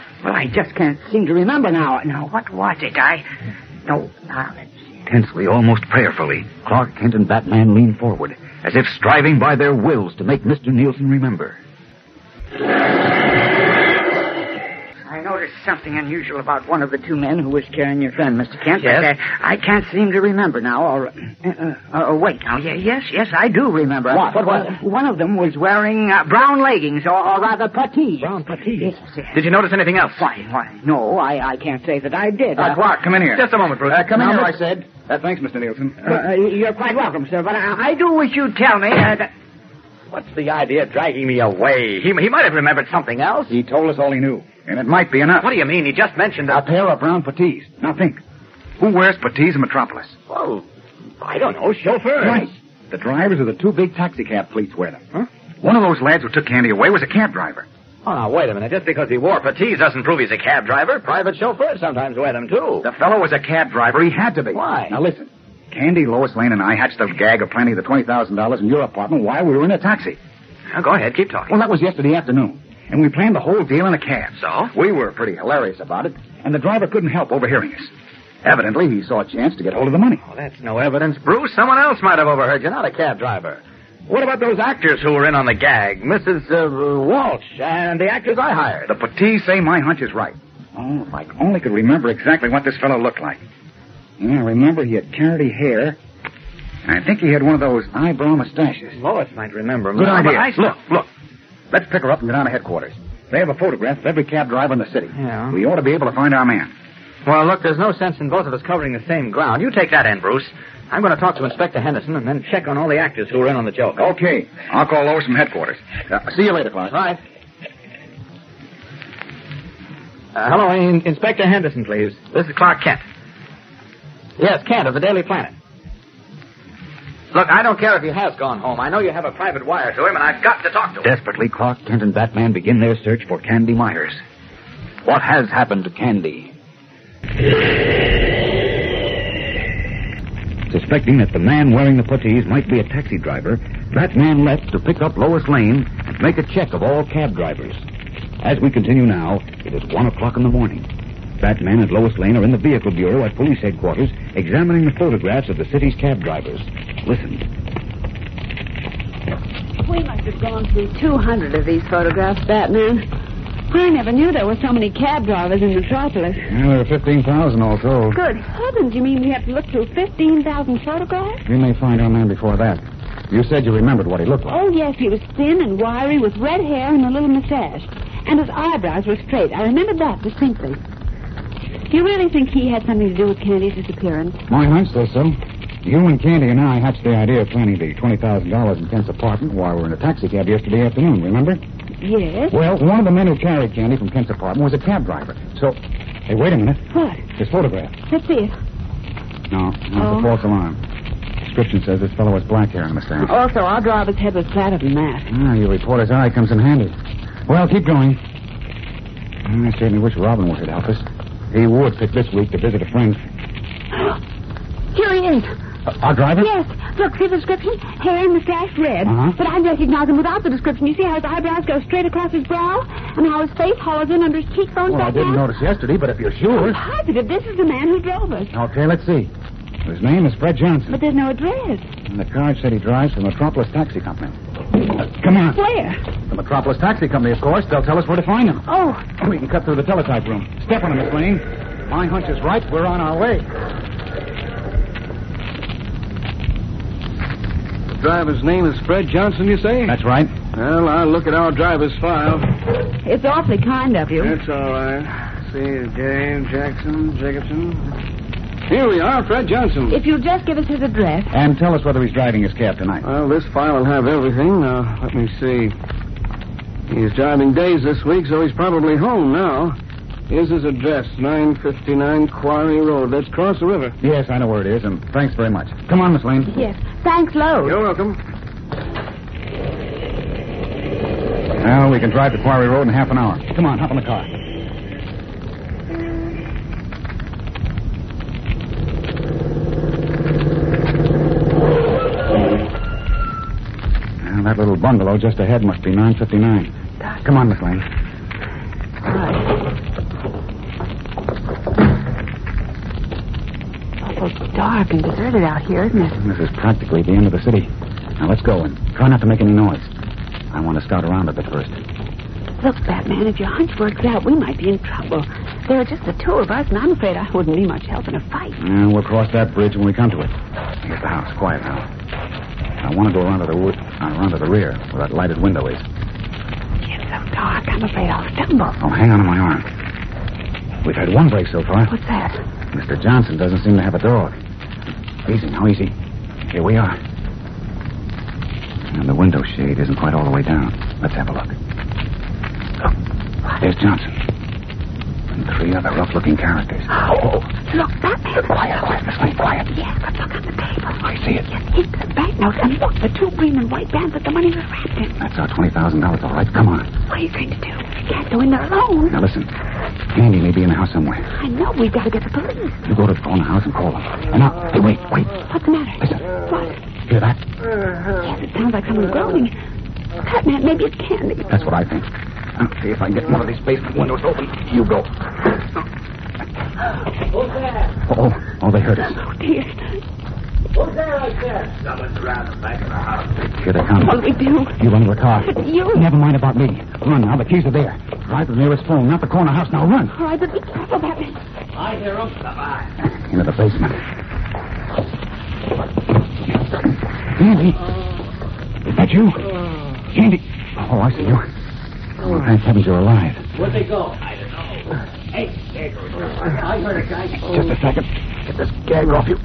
I just can't seem to remember now. Now, what was it? Now, let's see. Tensely, almost prayerfully, Clark Kent and Batman leaned forward, as if striving by their wills to make Mr. Nielsen remember. I noticed something unusual about one of the two men who was carrying your friend, Mr. Kent. Yes? But, I can't seem to remember now. Wait now. Yes, I do remember. What was it? One of them was wearing brown leggings, or rather puttees. Brown puttees? Yes. Did you notice anything else? Why, no, I can't say that I did. Clark, come in here. Just a moment, Bruce. Come in here, I said. Thanks, Mr. Nielsen. You're quite welcome, sir, but I do wish you'd tell me What's the idea of dragging me away? He might have remembered something else. He told us all he knew, and it might be enough. What do you mean? He just mentioned a pair of brown puttees. Now think. Who wears puttees in Metropolis? Well, I don't know. Chauffeurs. Right. The drivers of the two big taxicab fleets wear them. Huh? One of those lads who took Candy away was a cab driver. Oh, now, wait a minute. Just because he wore puttees doesn't prove he's a cab driver. Private chauffeurs sometimes wear them, too. The fellow was a cab driver. He had to be. Why? Now, listen. Candy, Lois Lane, and I hatched a gag of planting the $20,000 in your apartment while we were in a taxi. Now, go ahead. Keep talking. Well, that was yesterday afternoon. And we planned the whole deal in a cab. So? We were pretty hilarious about it, and the driver couldn't help overhearing us. Evidently, he saw a chance to get hold of the money. Oh, that's no evidence. Bruce, someone else might have overheard you, not a cab driver. What about those actors who were in on the gag? Mrs. Walsh and the actors I hired. The Petits say my hunch is right. Oh, if I only could remember exactly what this fellow looked like. Yeah, I remember he had carroty hair. And I think he had one of those eyebrow mustaches. Lois might remember him. Good No, idea. but Look. Let's pick her up and get down to headquarters. They have a photograph of every cab driver in the city. Yeah. We ought to be able to find our man. Well, look, there's no sense in both of us covering the same ground. You take that in, Bruce. I'm going to talk to Inspector Henderson and then check on all the actors who were in on the joke. Okay. I'll call Lois from headquarters. See you later, Clark. Right. Hello, Inspector Henderson, please. This is Clark Kent. Yes, Kent of the Daily Planet. Look, I don't care if he has gone home. I know you have a private wire to him, and I've got to talk to him. Desperately, Clark Kent and Batman begin their search for Candy Myers. What has happened to Candy? Suspecting that the man wearing the puttees might be a taxi driver, Batman left to pick up Lois Lane and make a check of all cab drivers. As we continue now, it is 1 o'clock in the morning. Batman and Lois Lane are in the vehicle bureau at police headquarters, examining the photographs of the city's cab drivers. Listen. We must have gone through 200 of these photographs, Batman. I never knew there were so many cab drivers in Metropolis. Yeah, there are 15,000 all told. Good heavens, you mean we have to look through 15,000 photographs? We may find our man before that. You said you remembered what he looked like. Oh, yes, he was thin and wiry with red hair and a little mustache. And his eyebrows were straight. I remember that distinctly. Do you really think he had something to do with Candy's disappearance? My hunch says so. You and Candy and I hatched the idea of planting the $20,000 in Kent's apartment while we were in a taxi cab yesterday afternoon, remember? Yes. Well, one of the men who carried Candy from Kent's apartment was a cab driver. So, hey, wait a minute. What? This photograph. Let's see it. No, it's a false alarm. Description says this fellow has black hair and a mustache. Also, our driver's head was flatter than that. Your reporter's eye comes in handy. Well, keep going. I certainly wish Robin would help us. He would pick this week to visit a friend. Here he is. Our driver? Yes. Look, see the description? Hair and mustache red. Uh-huh. But I recognize him without the description. You see how his eyebrows go straight across his brow? And how his face hollows in under his cheekbones Well, I didn't notice yesterday, but if you're sure... I'm positive this is the man who drove us. Okay, let's see. His name is Fred Johnson. But there's no address. And the card said he drives for the Metropolis Taxi Company. Come on. Where? The Metropolis Taxi Company, of course. They'll tell us where to find him. Oh. We can cut through the teletype room. Step on him, Miss Lane. My hunch is right. We're on our way. The driver's name is Fred Johnson, you say? That's right. Well, I'll look at our driver's file. It's awfully kind of you. That's all right. See, James Jackson, Jacobson. Here we are, Fred Johnson. If you'll just give us his address. And tell us whether he's driving his cab tonight. Well, this file will have everything. Now, let me see. He's driving days this week, so he's probably home now. Here's his address, 959 Quarry Road. That's across the river. Yes, I know where it is, and thanks very much. Come on, Miss Lane. Yes. Thanks, Lois. You're welcome. Well, we can drive to Quarry Road in half an hour. Come on, hop in the car. Well, that little bungalow just ahead must be 959. Come on, Miss Lane. It's dark and deserted out here, isn't it? This is practically the end of the city. Now, let's go and try not to make any noise. I want to scout around a bit first. Look, Batman, if your hunch works out, we might be in trouble. There are just the two of us, and I'm afraid I wouldn't be much help in a fight. We'll cross that bridge when we come to it. Here's the house. Quiet now. I want to go around to the rear, where that lighted window is. It's so dark, I'm afraid I'll stumble. Oh, hang on to my arm. We've had one break so far. What's that? Mr. Johnson doesn't seem to have a dog. Easy now, easy. Here we are. And the window shade isn't quite all the way down. Let's have a look. Look, there's Johnson. And three other rough-looking characters. Oh, look, Batman. Quiet, Miss Lane, quiet. Yes, but look on the table. I see it. Yes, it's the banknotes, and look, the two green and white bands that the money was wrapped in. That's our $20,000, all right. Come on. What are you going to do? You can't go in there alone. Now, listen. Candy may be in the house somewhere. I know. We've got to get the police. You go to the phone in the house and call them. And now, hey, wait. What's the matter? Listen. What? Hear that? Yes, it sounds like someone groaning. Batman, maybe it's Candy. That's what I think. I'll see if I can get one of these basement windows open. You go. Who's there? Oh, they heard us. Oh, dear. Who's there, I said? Someone's around the back of the house. Here they come. What'll we do? You run to the car. You? Never mind about me. Run now. The keys are there. Drive to the nearest phone, not the corner house. Now run. All right, but be careful, Batman. I hear him. Bye-bye. Into the basement. Candy. Is that you? Candy. Oh, I see you. Oh, thank heavens you're alive. Where'd they go? I don't know. Hey, there goes. I heard a guy. Just a second. Get this gag off you.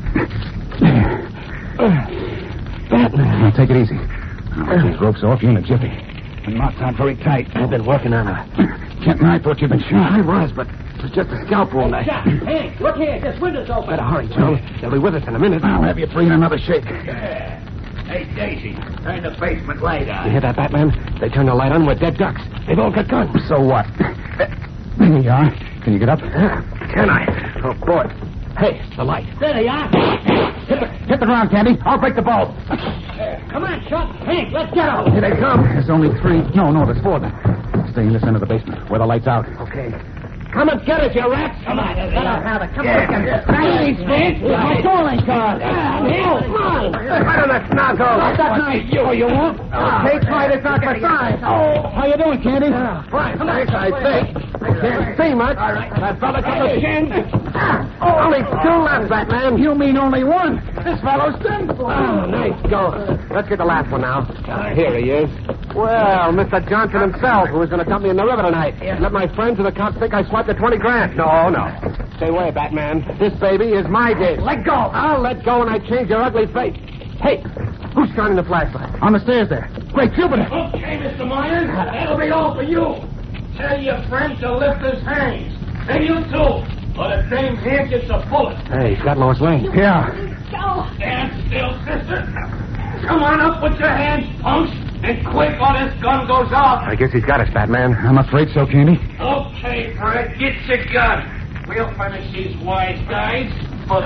Batman. Now, take it easy. I'll get these ropes off you in a jiffy. The knots aren't very tight. I've been working on her. Kent and I thought you'd been shot. I was, but it was just a scalp wound. Hey, look here. This window's open. Better hurry, Joe. They'll be with us in a minute. I'll have you free in another shake. Hey, Daisy, turn the basement light on. You hear that, Batman? They turn the light on. We're dead ducks. They've all got guns. So what? There you are. Can you get up? Can I? Oh, boy. Hey, the light. There you are. Hit the ground, Candy. I'll break the bulb. Come on, Chuck. Hank, let's get out. Here they come. There's only three. No, there's four of them. Stay in this end of the basement where the light's out. Okay. Come and get it, you rats. Come on, let us have it. Come on. Grab these fish. My calling card. Come on. Right on that snozzle. Not that night. You won't. Okay, try this out my side. Oh, how you doing, Candy? Fine. Thanks, I think. I can't see much. All right. That fella got the chin. Only two left, Batman. You mean only one? This fellow's done for. Oh, nice go. Let's get the last one now. Here he is. Well, Mr. Johnson himself, who was going to dump me in the river tonight. Let my friends and the cops think I swiped the 20 grand. No. Stay away, Batman. This baby is my dish. Let go. I'll let go when I change your ugly face. Hey, who's shining the flashlight? On the stairs there. Great Jupiter. Okay, Mr. Myers. That'll be all for you. Tell your friend to lift his hands. And you too. Or the same hand gets a bullet. Hey, he's got Lois Lane. Yeah. Stand still, sister. Come on up with your hands, punks. And quick, or this gun goes off. I guess he's got us, Batman. I'm afraid so, Candy. Okay, Fred, get your gun. We'll finish these wise guys for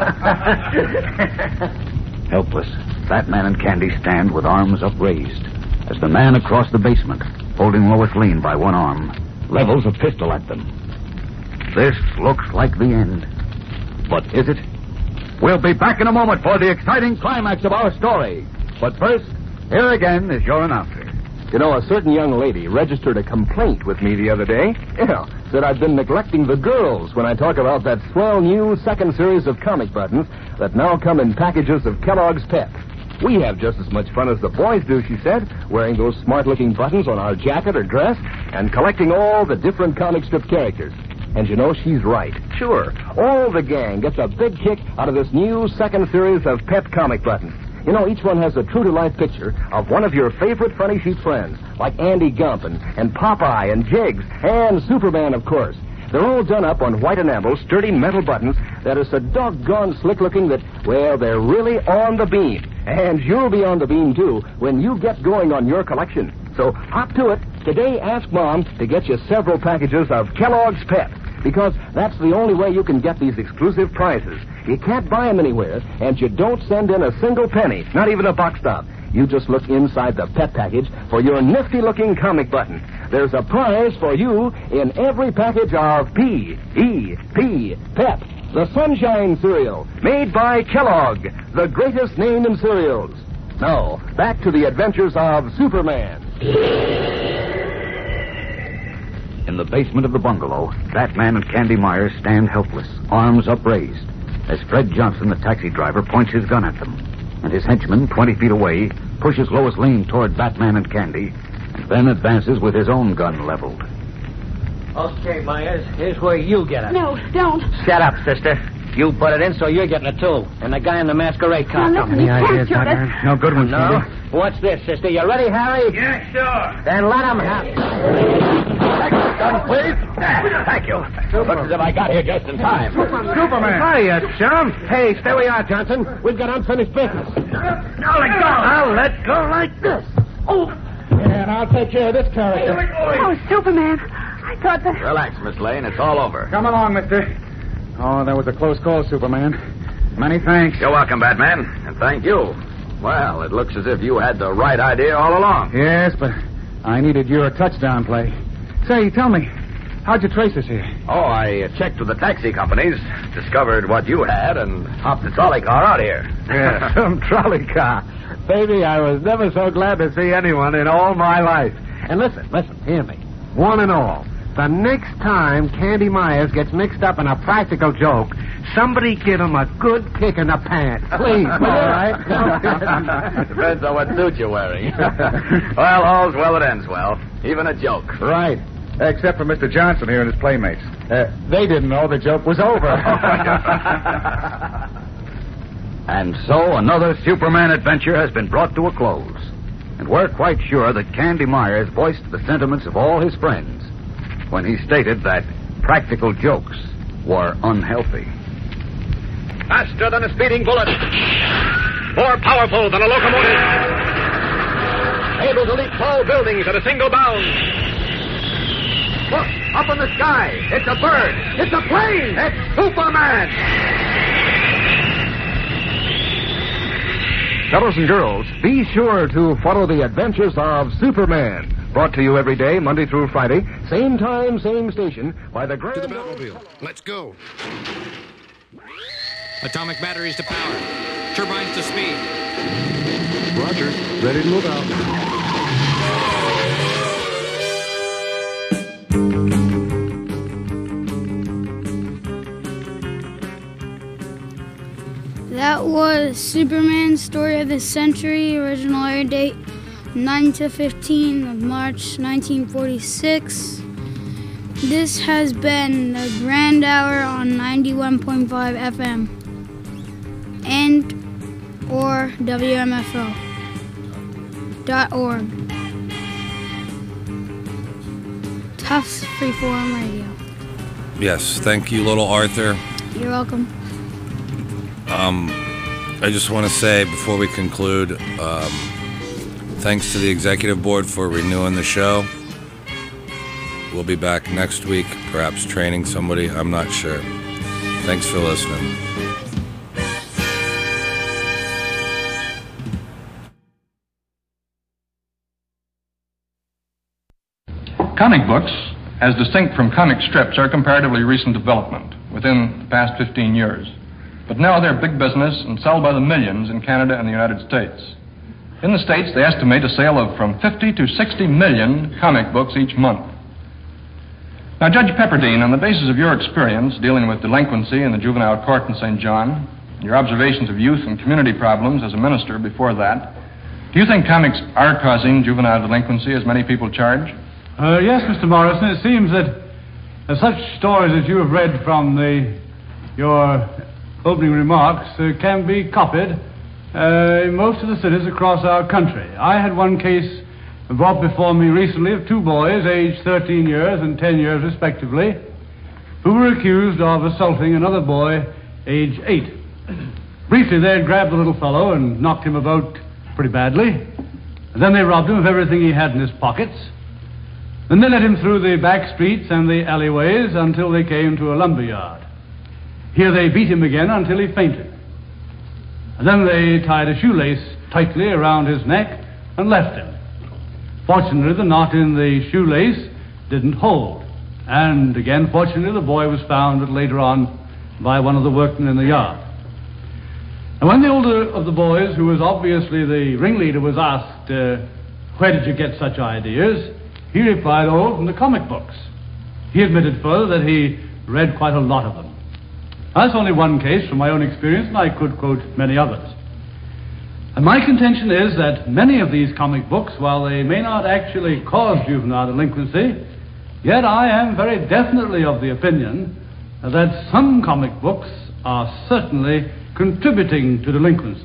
good. Helpless, Batman and Candy stand with arms upraised as the man across the basement, holding Lois Lane by one arm, levels a pistol at them. This looks like the end. But is it? We'll be back in a moment for the exciting climax of our story. But first, here again is your announcer. You know, a certain young lady registered a complaint with me the other day. Yeah, said I've been neglecting the girls when I talk about that swell new second series of comic buttons that now come in packages of Kellogg's Pep. We have just as much fun as the boys do, she said, wearing those smart-looking buttons on our jacket or dress and collecting all the different comic strip characters. And you know, she's right. Sure, all the gang gets a big kick out of this new second series of Pep comic buttons. You know, each one has a true-to-life picture of one of your favorite funny sheet friends, like Andy Gump and Popeye and Jiggs and Superman, of course. They're all done up on white enamel, sturdy metal buttons that are so doggone slick-looking that, well, they're really on the beam. And you'll be on the beam, too, when you get going on your collection. So hop to it. Today, ask Mom to get you several packages of Kellogg's Pep, because that's the only way you can get these exclusive prizes. You can't buy them anywhere, and you don't send in a single penny, not even a box stop. You just look inside the Pep package for your nifty-looking comic button. There's a prize for you in every package of P.E.P. Pep, the Sunshine cereal, made by Kellogg, the greatest name in cereals. Now, back to the adventures of Superman. In the basement of the bungalow, Batman and Candy Myers stand helpless, arms upraised, as Fred Johnson, the taxi driver, points his gun at them. And his henchman, 20 feet away, pushes Lois Lane toward Batman and Candy, and then advances with his own gun leveled. Okay, Myers, here's where you get it. No, don't. Shut up, sister. You put it in, so you're getting it, too. And the guy in the masquerade costume. Now, listen, you can't shoot us. No good one, No? Candy. What's this, sister? You ready, Harry? Yeah, sure. Then let him have it. Gun, please. Thank you. Looks as if I got here just in time. Superman. Hiya, chum. Hey, stay where you are, Johnson. We've got unfinished business. Now let go. I'll let go like this. Oh. Yeah, and I'll take care of this character. Oh, Superman. I thought that... Relax, Miss Lane. It's all over. Come along, mister. Oh, that was a close call, Superman. Many thanks. You're welcome, Batman. And thank you. Well, it looks as if you had the right idea all along. Yes, but I needed your touchdown play. Say, tell me, How'd you trace us here? Oh, I checked with the taxi companies, discovered what you had, and hopped the trolley car out here. Yeah, some trolley car. Baby, I was never so glad to see anyone in all my life. And listen, hear me. One and all. The next time Candy Myers gets mixed up in a practical joke, somebody give him a good kick in the pants. Please, all right? Depends on what suit you're wearing. Well, all's well that ends well. Even a joke. Right. Except for Mr. Johnson here and his playmates. They didn't know the joke was over. And so another Superman adventure has been brought to a close. And we're quite sure that Candy Myers voiced the sentiments of all his friends when he stated that practical jokes were unhealthy. Faster than a speeding bullet. More powerful than a locomotive. Able to leap tall buildings at a single bound. Look, up in the sky. It's a bird. It's a plane. It's Superman. Fellows and girls, be sure to follow the adventures of Superman. Brought to you every day, Monday through Friday, same time, same station, by the Grand... To the Batmobile. Let's go. Atomic batteries to power. Turbines to speed. Roger. Ready to move out. That was Superman's Story of the Century, original air date 9 to 15 of March 1946. This has been the Grand Hour on 91.5 FM and or WMFO.org. Tufts Freeform Radio. Yes, thank you, little Arthur. You're welcome. I just want to say before we conclude, thanks to the executive board for renewing the show. We'll be back next week, perhaps training somebody. I'm not sure. Thanks for listening. Comic books, as distinct from comic strips, are comparatively recent development within the past 15 years. But now they're big business and sell by the millions in Canada and the United States. In the States, they estimate a sale of from 50 to 60 million comic books each month. Now, Judge Pepperdine, on the basis of your experience dealing with delinquency in the juvenile court in St. John, your observations of youth and community problems as a minister before that, do you think comics are causing juvenile delinquency as many people charge? Yes, Mr. Morrison. It seems that such stories as you have read from your opening remarks can be copied in most of the cities across our country. I had one case brought before me recently of two boys, aged 13 years and 10 years respectively, who were accused of assaulting another boy, aged 8. Briefly, they had grabbed the little fellow and knocked him about pretty badly. And then they robbed him of everything he had in his pockets. Then they led him through the back streets and the alleyways until they came to a lumber yard. Here they beat him again until he fainted. And then they tied a shoelace tightly around his neck and left him. Fortunately, the knot in the shoelace didn't hold. And again, fortunately, the boy was found later on by one of the workmen in the yard. And when the older of the boys, who was obviously the ringleader, was asked, where did you get such ideas? He replied, from the comic books. He admitted further that he read quite a lot of them. That's only one case from my own experience, and I could quote many others. And my contention is that many of these comic books, while they may not actually cause juvenile delinquency, yet I am very definitely of the opinion that some comic books are certainly contributing to delinquency.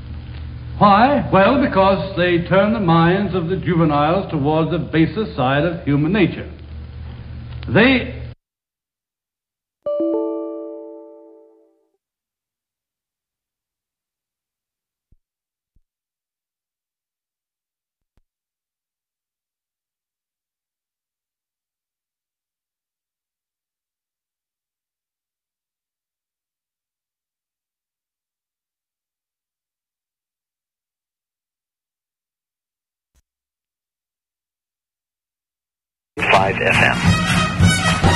Why? Well, because they turn the minds of the juveniles towards the baser side of human nature. They... FM.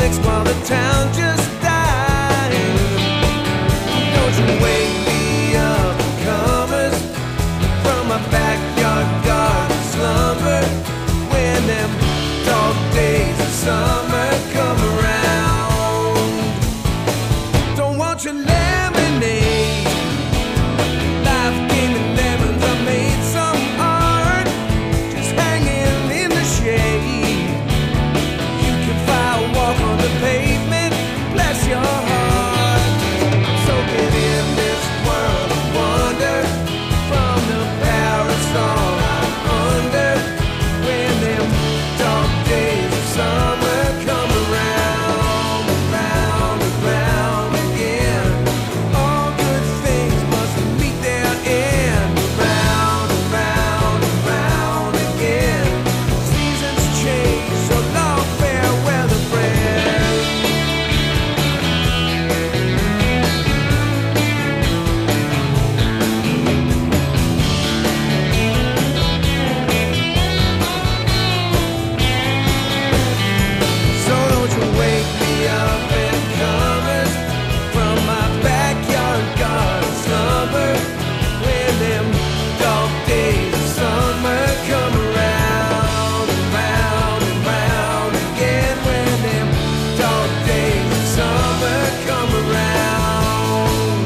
Netflix while the town just dies. Don't you wake me up, comers, from my backyard garden slumber, when them dog days of summer come around. Don't want your lemonade, life gave me lemons, I made some art, just hanging in the shade. You can fly a walk on the pavement, bless your heart. Soaking in this world of wonder, from the parasol I'm under, when them dark days of summer come around, around, around again. All good things must meet their end, around, around, around again. Seasons change, so long farewell to friends. So don't you wake me up and comers, from my backyard garden slumber, when them dark days of summer come around, around, around again. When them dark days of summer come around.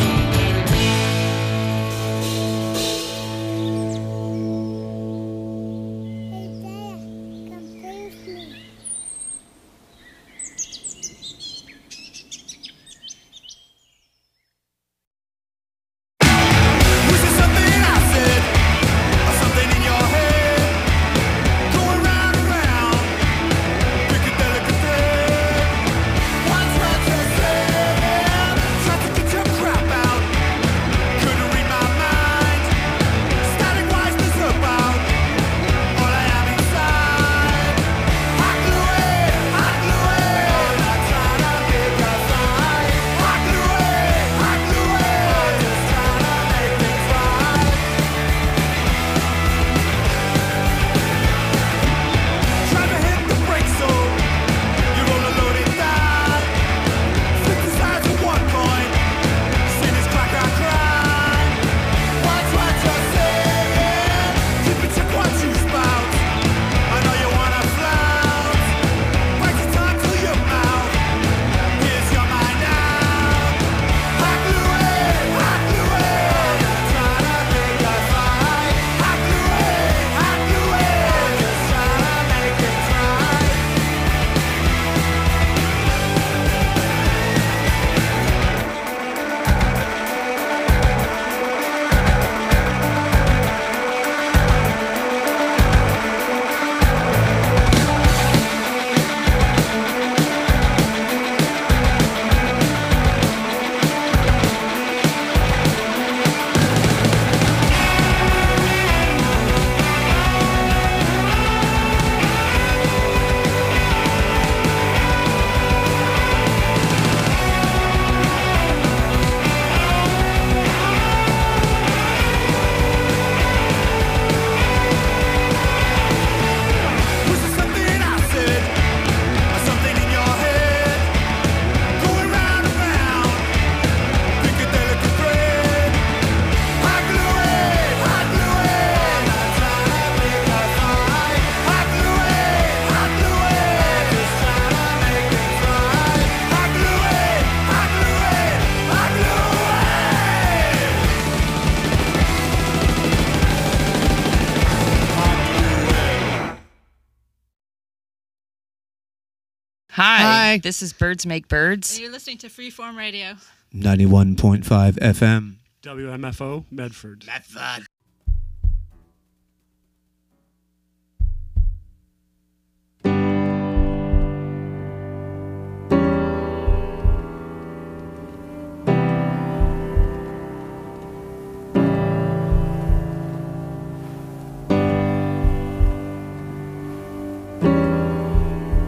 Hi. This is Birds Make Birds. And you're listening to Freeform Radio. 91.5 FM. WMFO, Medford. Medford.